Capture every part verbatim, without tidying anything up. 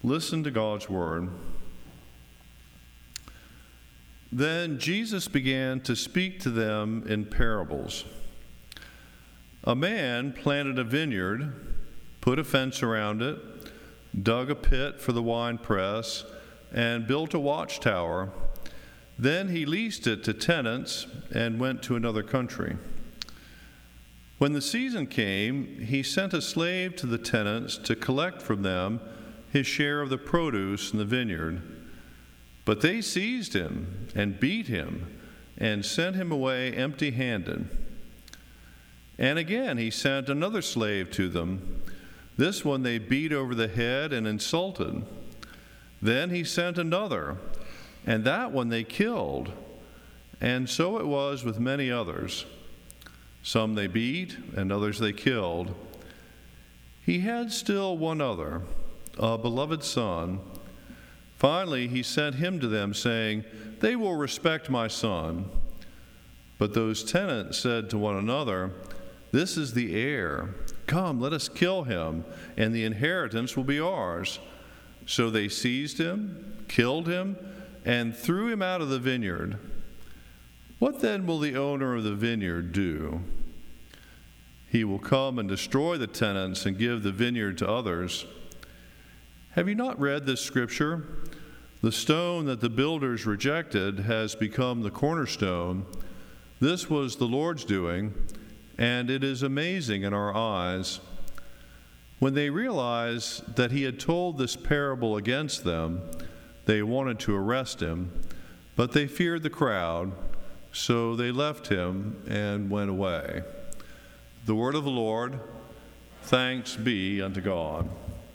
Listen to God's word. Then Jesus began to speak to them in parables. A man planted a vineyard, put a fence around it, dug a pit for the winepress, and built a watchtower. Then he leased it to tenants and went to another country. When the season came, he sent a slave to the tenants to collect from them his share of the produce in the vineyard. But they seized him and beat him and sent him away empty-handed. And again he sent another slave to them. This one they beat over the head and insulted. Then he sent another, and that one they killed. And so it was with many others. Some they beat, and others they killed. He had still one other, a beloved son. Finally, he sent him to them, saying, "They will respect my son." But those tenants said to one another, "This is the heir. Come, let us kill him, and the inheritance will be ours." So they seized him, killed him, and threw him out of the vineyard. What then will the owner of the vineyard do? He will come and destroy the tenants and give the vineyard to others. Have you not read this scripture? The stone that the builders rejected has become the cornerstone. This was the Lord's doing, and it is amazing in our eyes. When they realized that he had told this parable against them, they wanted to arrest him, but they feared the crowd, so they left him and went away. The word of the Lord. Thanks be unto God.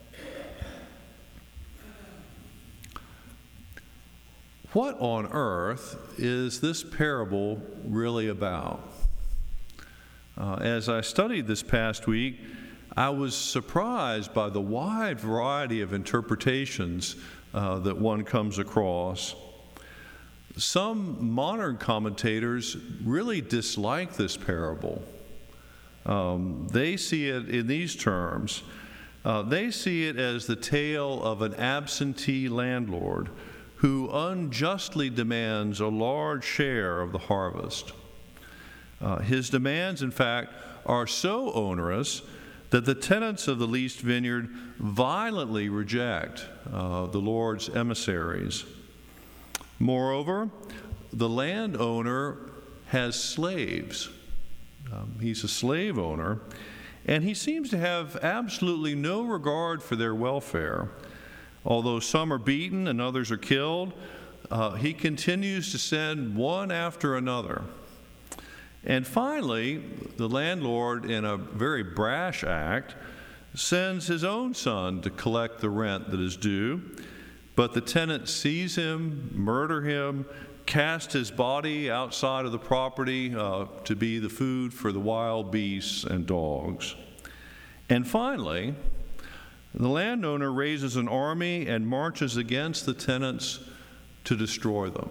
What on earth is this parable really about? Uh, as I studied this past week, I was surprised by the wide variety of interpretations uh, that one comes across. Some modern commentators really dislike this parable. Um, they see it in these terms. Uh, they see it as the tale of an absentee landlord who unjustly demands a large share of the harvest. Uh, his demands, in fact, are so onerous that the tenants of the leased vineyard violently reject uh, the Lord's emissaries. Moreover, the landowner has slaves. Um, he's a slave owner, and he seems to have absolutely no regard for their welfare. Although some are beaten and others are killed, uh, he continues to send one after another. And finally, the landlord, in a very brash act, sends his own son to collect the rent that is due. But the tenant seize him, murder him, cast his body outside of the property uh, to be the food for the wild beasts and dogs. And finally, the landowner raises an army and marches against the tenants to destroy them.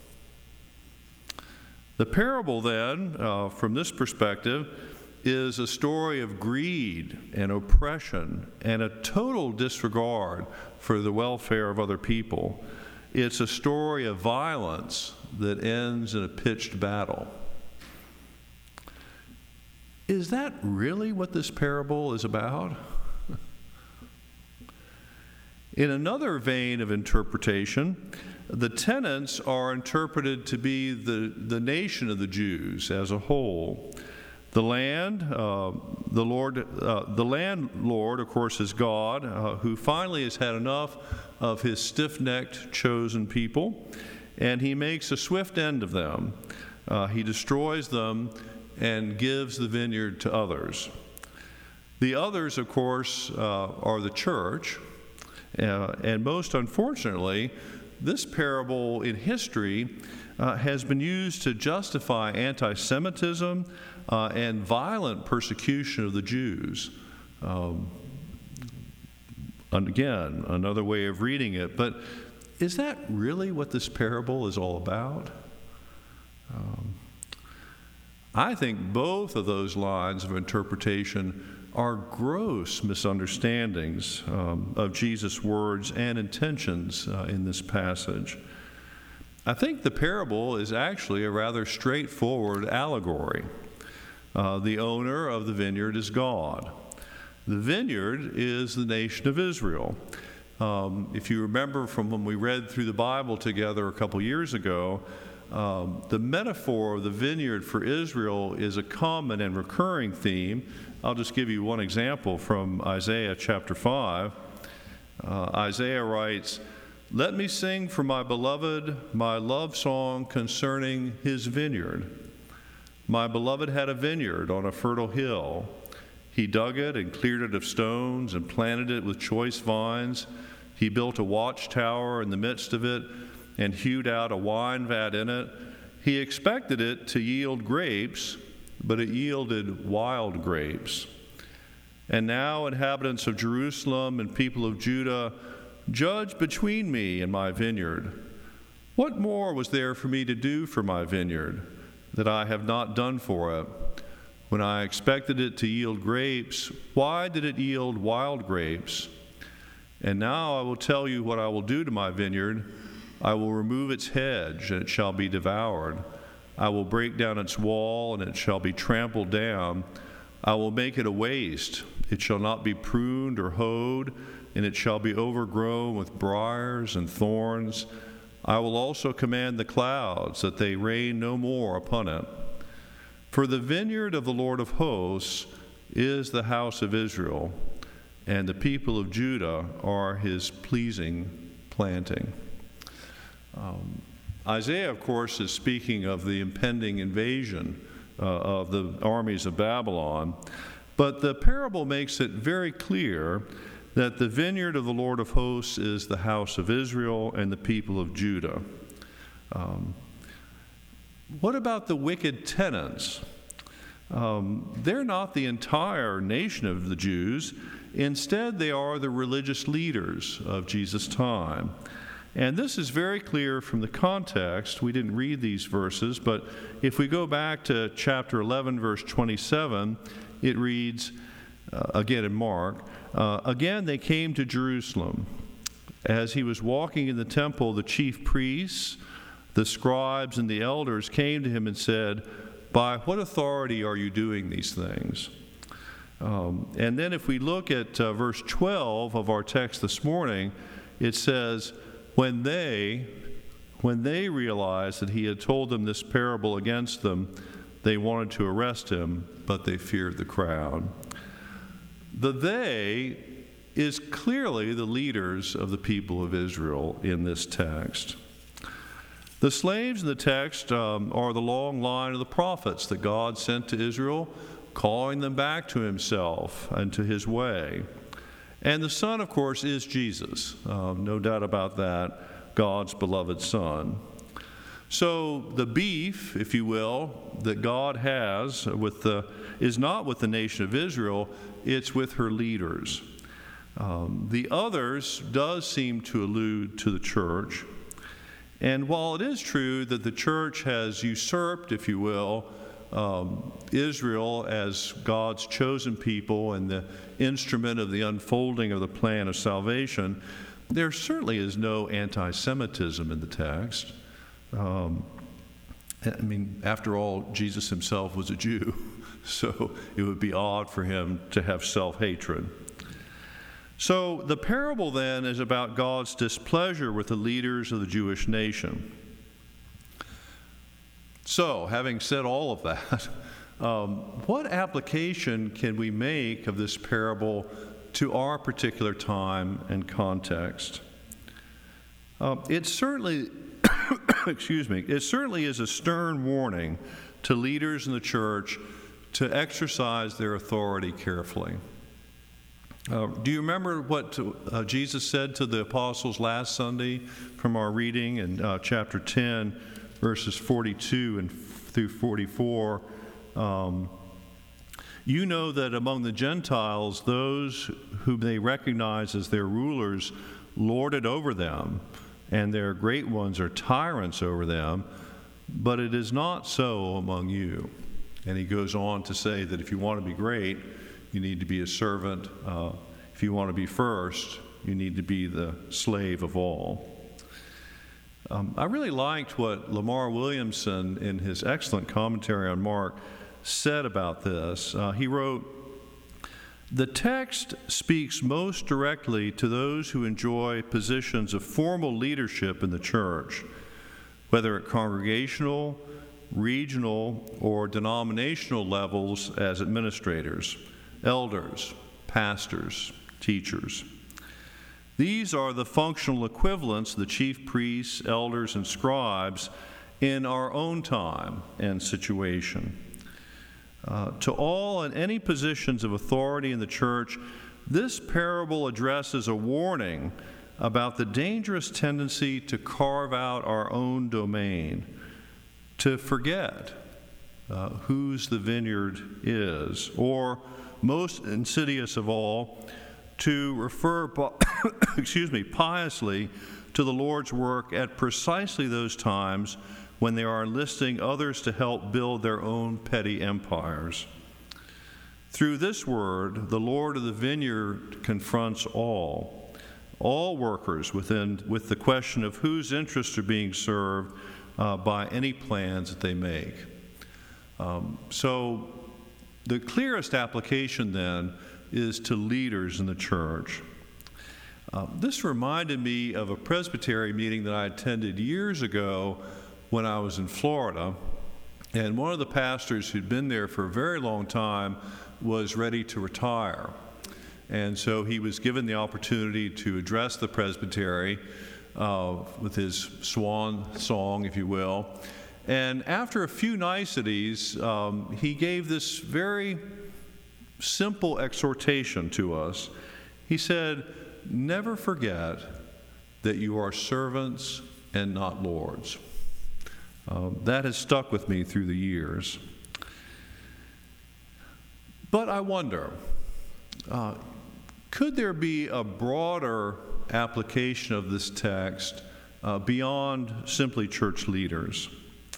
The parable, then, uh, from this perspective, is a story of greed and oppression and a total disregard for the welfare of other people. It's a story of violence that ends in a pitched battle. Is that really what this parable is about? In another vein of interpretation, the tenants are interpreted to be the, the nation of the Jews as a whole. The land, uh, the Lord, uh, the landlord, of course, is God, uh, who finally has had enough of his stiff-necked chosen people, and he makes a swift end of them. Uh, he destroys them and gives the vineyard to others. The others, of course, uh, are the church, uh, and most unfortunately, this parable in history uh, has been used to justify anti-Semitism uh, and violent persecution of the Jews. Um, and again, another way of reading it. But is that really what this parable is all about? Um, I think both of those lines of interpretation are gross misunderstandings um, of Jesus' words and intentions uh, in this passage. I think the parable is actually a rather straightforward allegory. Uh, the owner of the vineyard is God. The vineyard is the nation of Israel. Um, if you remember from when we read through the Bible together a couple years ago, um, the metaphor of the vineyard for Israel is a common and recurring theme. I'll just give you one example from Isaiah chapter five. Uh, Isaiah writes, "Let me sing for my beloved my love song concerning his vineyard. My beloved had a vineyard on a fertile hill. He dug it and cleared it of stones and planted it with choice vines. He built a watchtower in the midst of it and hewed out a wine vat in it. He expected it to yield grapes, but it yielded wild grapes. And now, inhabitants of Jerusalem and people of Judah, judge between me and my vineyard. What more was there for me to do for my vineyard that I have not done for it? When I expected it to yield grapes, why did it yield wild grapes? And now I will tell you what I will do to my vineyard. I will remove its hedge, and it shall be devoured. I will break down its wall, and it shall be trampled down. I will make it a waste. It shall not be pruned or hoed, and it shall be overgrown with briars and thorns. I will also command the clouds, that they rain no more upon it. For the vineyard of the Lord of hosts is the house of Israel, and the people of Judah are his pleasing planting." Um, Isaiah, of course, is speaking of the impending invasion uh, of the armies of Babylon, but the parable makes it very clear that the vineyard of the Lord of hosts is the house of Israel and the people of Judah. Um, what about the wicked tenants? Um, they're not the entire nation of the Jews. Instead, they are the religious leaders of Jesus' time. And this is very clear from the context. We didn't read these verses, but if we go back to chapter eleven, verse twenty-seven, it reads, uh, again in Mark, uh, "Again they came to Jerusalem. As he was walking in the temple, the chief priests, the scribes, and the elders came to him and said, 'By what authority are you doing these things?'" Um, and then if we look at uh, verse twelve of our text this morning, it says, when they, when they realized that he had told them this parable against them, they wanted to arrest him, but they feared the crowd. The they is clearly the leaders of the people of Israel in this text. The slaves in the text um, are the long line of the prophets that God sent to Israel, calling them back to himself and to his way. And the Son, of course, is Jesus. Uh, no doubt about that, God's beloved Son. So the beef, if you will, that God has with the is not with the nation of Israel, it's with her leaders. Um, the others does seem to allude to the church. And while it is true that the church has usurped, if you will, um, Israel as God's chosen people and the instrument of the unfolding of the plan of salvation, there certainly is no anti-Semitism in the text. Um, I mean, after all, Jesus himself was a Jew, so it would be odd for him to have self-hatred. So the parable then is about God's displeasure with the leaders of the Jewish nation. So, having said all of that, um, what application can we make of this parable to our particular time and context? Uh, it certainly, excuse me, it certainly is a stern warning to leaders in the church to exercise their authority carefully. Uh, do you remember what uh, Jesus said to the apostles last Sunday from our reading in uh, chapter ten, verses forty-two and through forty-four? Um, you know that among the Gentiles, those whom they recognize as their rulers lord it over them, and their great ones are tyrants over them, but it is not so among you. And he goes on to say that if you want to be great, You need to be a servant. Uh, if you want to be first, you need to be the slave of all. Um, I really liked what Lamar Williamson, in his excellent commentary on Mark, said about this. Uh, he wrote, "The text speaks most directly to those who enjoy positions of formal leadership in the church, whether at congregational, regional, or denominational levels as administrators, elders, pastors, teachers. These are the functional equivalents of the chief priests, elders, and scribes in our own time and situation. Uh, to all in any positions of authority in the church, this parable addresses a warning about the dangerous tendency to carve out our own domain, to forget uh, whose the vineyard is, or, most insidious of all, to refer, excuse me, piously to the Lord's work at precisely those times when they are enlisting others to help build their own petty empires. Through this word, the Lord of the vineyard confronts all, all workers within, with the question of whose interests are being served uh, by any plans that they make. Um, so the clearest application then is to leaders in the church. Uh, this reminded me of a presbytery meeting that I attended years ago when I was in Florida, and one of the pastors who'd been there for a very long time was ready to retire. And so he was given the opportunity to address the presbytery uh, with his swan song, if you will. And after a few niceties, um, he gave this very simple exhortation to us. He said, "Never forget that you are servants and not lords." Uh, that has stuck with me through the years. But I wonder, uh, could there be a broader application of this text uh, beyond simply church leaders?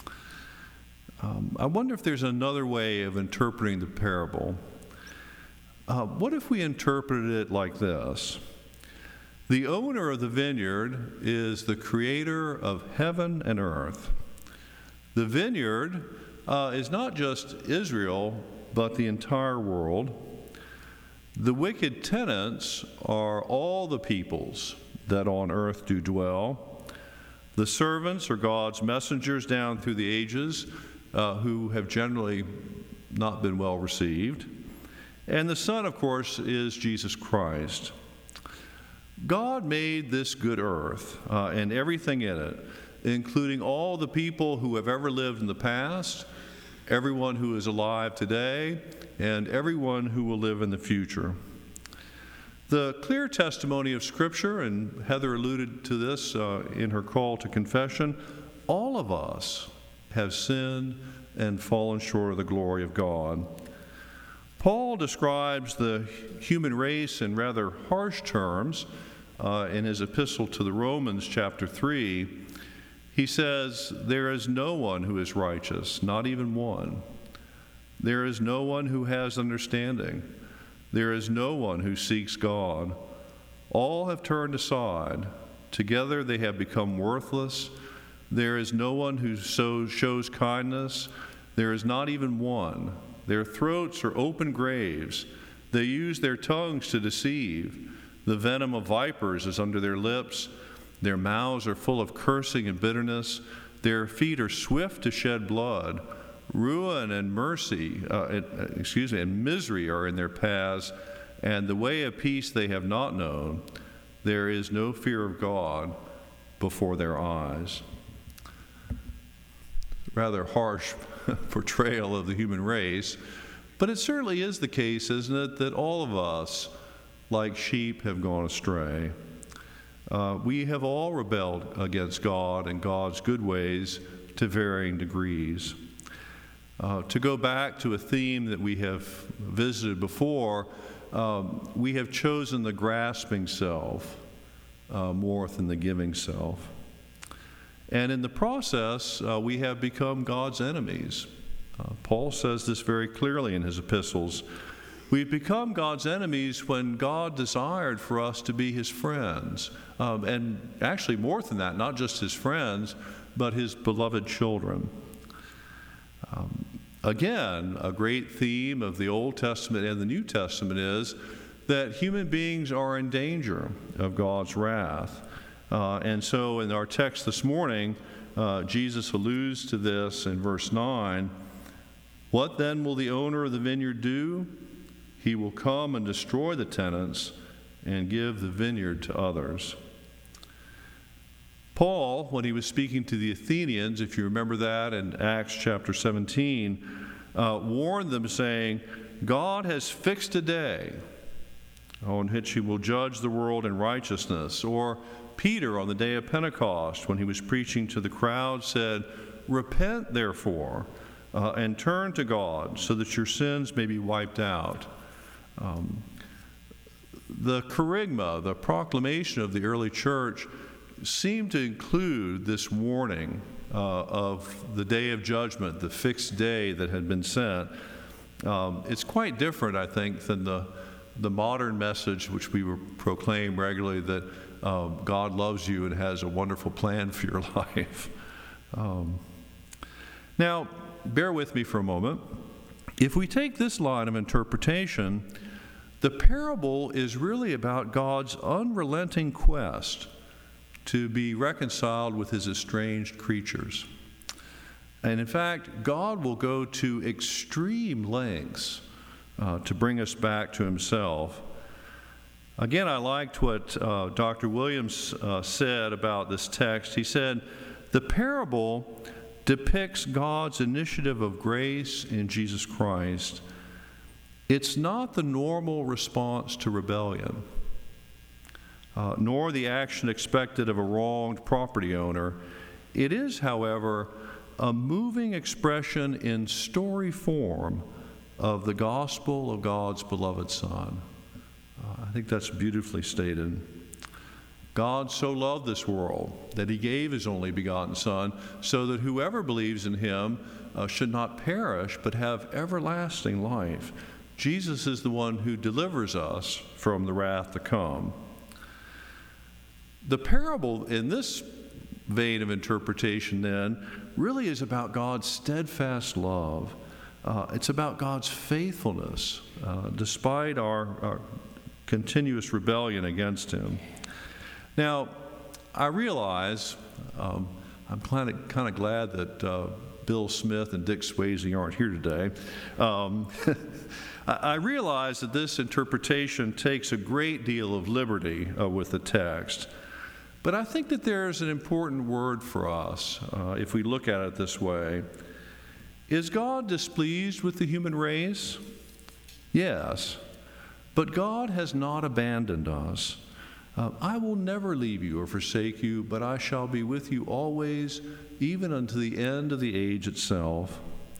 Um, I wonder if there's another way of interpreting the parable. Uh, what if we interpreted it like this? The owner of the vineyard is the creator of heaven and earth. The vineyard uh, is not just Israel, but the entire world. The wicked tenants are all the peoples that on earth do dwell. The servants are God's messengers down through the ages, uh, who have generally not been well received. And the Son, of course, is Jesus Christ. God made this good earth uh, and everything in it, including all the people who have ever lived in the past, everyone who is alive today, and everyone who will live in the future. The clear testimony of Scripture, and Heather alluded to this uh, in her call to confession, all of us have sinned and fallen short of the glory of God. Paul describes the human race in rather harsh terms uh, in his epistle to the Romans, chapter three. He says, "There is no one who is righteous, not even one. There is no one who has understanding. There is no one who seeks God. All have turned aside. Together they have become worthless. There is no one who so shows kindness. There is not even one. Their throats are open graves. They use their tongues to deceive. The venom of vipers is under their lips. Their mouths are full of cursing and bitterness. Their feet are swift to shed blood. Ruin and mercy, uh, uh, excuse me, and misery are in their paths, and the way of peace they have not known. There is no fear of God before their eyes." Rather harsh portrayal of the human race, but it certainly is the case, isn't it, that all of us, like sheep, have gone astray. Uh, we have all rebelled against God and God's good ways to varying degrees. Uh, to go back to a theme that we have visited before, um, we have chosen the grasping self uh, more than the giving self. And in the process, uh, we have become God's enemies. Uh, Paul says this very clearly in his epistles. We've become God's enemies when God desired for us to be his friends. Um, and actually more than that, not just his friends, but his beloved children. Um, again, a great theme of the Old Testament and the New Testament is that human beings are in danger of God's wrath. Uh, and so in our text this morning, uh, Jesus alludes to this in verse nine. What then will the owner of the vineyard do? He will come and destroy the tenants and give the vineyard to others. Paul, when he was speaking to the Athenians, if you remember that in Acts chapter seventeen, uh, warned them saying, God has fixed a day on which he will judge the world in righteousness. Or Peter on the day of Pentecost, when he was preaching to the crowd, said, repent therefore uh, and turn to God so that your sins may be wiped out. Um, the kerygma, the proclamation of the early church, seemed to include this warning uh, of the day of judgment, the fixed day that had been sent. Um, it's quite different, I think, than the, the modern message which we proclaim regularly, that um, God loves you and has a wonderful plan for your life. Um, now, bear with me for a moment. If we take this line of interpretation, the parable is really about God's unrelenting quest to be reconciled with his estranged creatures. And in fact, God will go to extreme lengths uh, to bring us back to himself. Again, I liked what uh, Doctor Williams uh, said about this text. He said, the parable depicts God's initiative of grace in Jesus Christ. It's not the normal response to rebellion, uh, nor the action expected of a wronged property owner. It is, however, a moving expression in story form of the gospel of God's beloved Son. Uh, I think that's beautifully stated. God so loved this world that he gave his only begotten Son, so that whoever believes in him uh, should not perish but have everlasting life. Jesus is the one who delivers us from the wrath to come. The parable in this vein of interpretation then really is about God's steadfast love. Uh, it's about God's faithfulness uh, despite our, our continuous rebellion against him. Now, I realize, um, I'm kind of kind of glad that uh, Bill Smith and Dick Swayze aren't here today. Um, I realize that this interpretation takes a great deal of liberty uh, with the text, but I think that there's an important word for us uh, if we look at it this way. Is God displeased with the human race? Yes, but God has not abandoned us. Uh, I will never leave you or forsake you, but I shall be with you always, even unto the end of the age itself.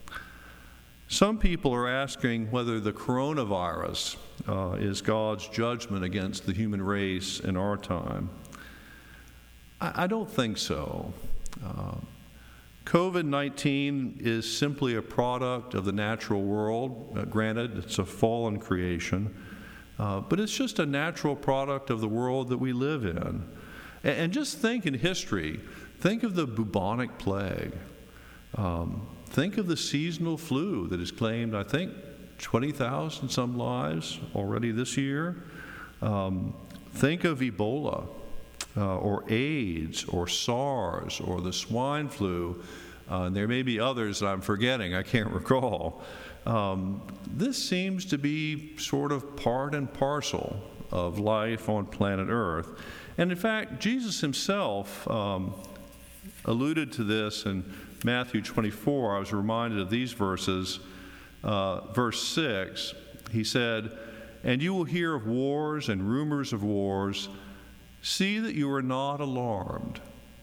Some people are asking whether the coronavirus uh, is God's judgment against the human race in our time. I, I don't think so. Uh, COVID nineteen is simply a product of the natural world. Uh, granted, it's a fallen creation. Uh, but it's just a natural product of the world that we live in. And, and just think in history, think of the bubonic plague. Um, think of the seasonal flu that has claimed, I think, twenty thousand some lives already this year. Um, think of Ebola uh, or AIDS or SARS or the swine flu. Uh, and there may be others that I'm forgetting, I can't recall. Um, this seems to be sort of part and parcel of life on planet Earth. And in fact, Jesus himself um, alluded to this in Matthew twenty-four. I was reminded of these verses. Uh, verse six, he said, "And you will hear of wars and rumors of wars. See that you are not alarmed.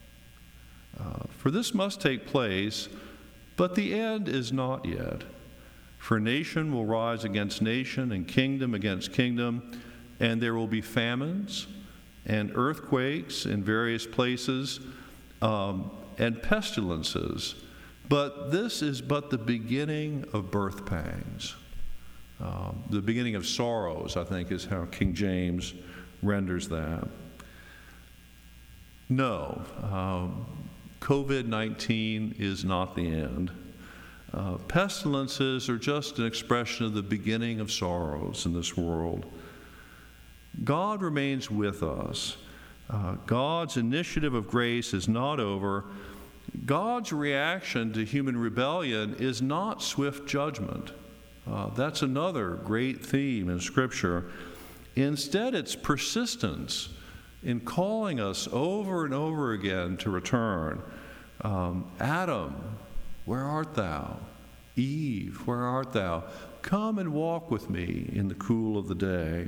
Uh, for this must take place, but the end is not yet. For nation will rise against nation, and kingdom against kingdom, and there will be famines and earthquakes in various places, um, and pestilences. But this is but the beginning of birth pangs." Uh, the beginning of sorrows, I think, is how King James renders that. No, um, COVID nineteen is not the end. Uh, pestilences are just an expression of the beginning of sorrows in this world. God remains with us. Uh, God's initiative of grace is not over. God's reaction to human rebellion is not swift judgment. Uh, that's another great theme in Scripture. Instead, it's persistence in calling us over and over again to return. Um, Adam, where art thou? Eve, where art thou? Come and walk with me in the cool of the day.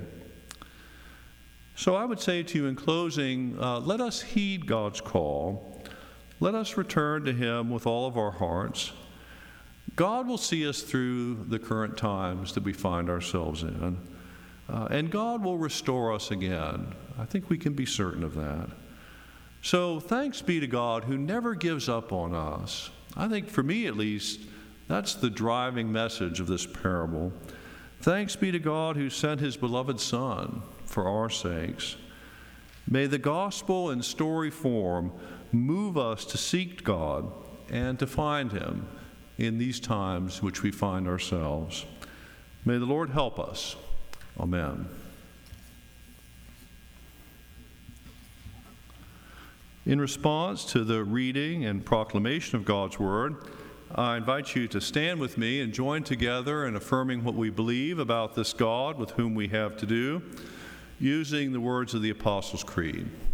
So I would say to you in closing, uh, let us heed God's call. Let us return to Him with all of our hearts. God will see us through the current times that we find ourselves in. Uh, and God will restore us again. I think we can be certain of that. So thanks be to God who never gives up on us. I think for me at least, that's the driving message of this parable. Thanks be to God who sent His beloved Son for our sakes. May the gospel in story form move us to seek God and to find Him in these times which we find ourselves. May the Lord help us. Amen. In response to the reading and proclamation of God's Word, I invite you to stand with me and join together in affirming what we believe about this God with whom we have to do, using the words of the Apostles' Creed.